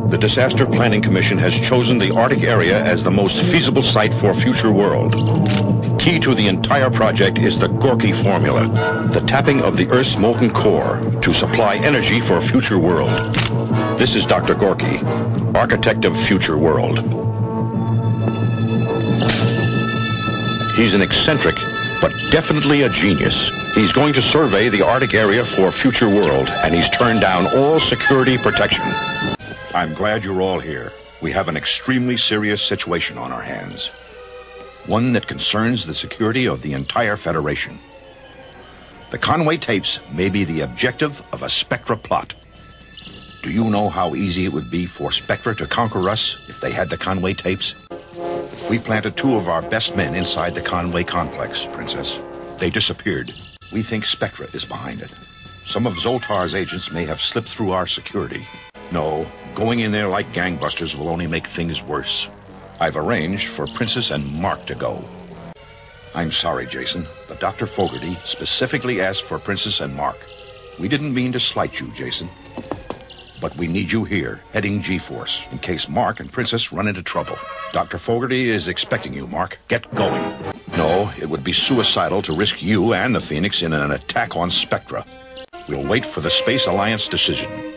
The Disaster Planning Commission has chosen the Arctic area as the most feasible site for Future World. Key to the entire project is the Gorky formula, the tapping of the Earth's molten core to supply energy for Future World. This is Dr. Gorky, architect of Future World. He's an eccentric, but definitely a genius. He's going to survey the Arctic area for Future World, and he's turned down all security protection. I'm glad you're all here. We have an extremely serious situation on our hands. One that concerns the security of the entire Federation. The Conway tapes may be the objective of a Spectra plot. Do you know how easy it would be for Spectra to conquer us if they had the Conway tapes? We planted 2 of our best men inside the Conway complex, Princess. They disappeared. We think Spectra is behind it. Some of Zoltar's agents may have slipped through our security. No, going in there like gangbusters will only make things worse. I've arranged for Princess and Mark to go. I'm sorry, Jason, but Dr. Fogarty specifically asked for Princess and Mark. We didn't mean to slight you, Jason. But we need you here, heading G-Force, in case Mark and Princess run into trouble. Dr. Fogarty is expecting you, Mark. Get going. No, it would be suicidal to risk you and the Phoenix in an attack on Spectra. We'll wait for the Space Alliance decision.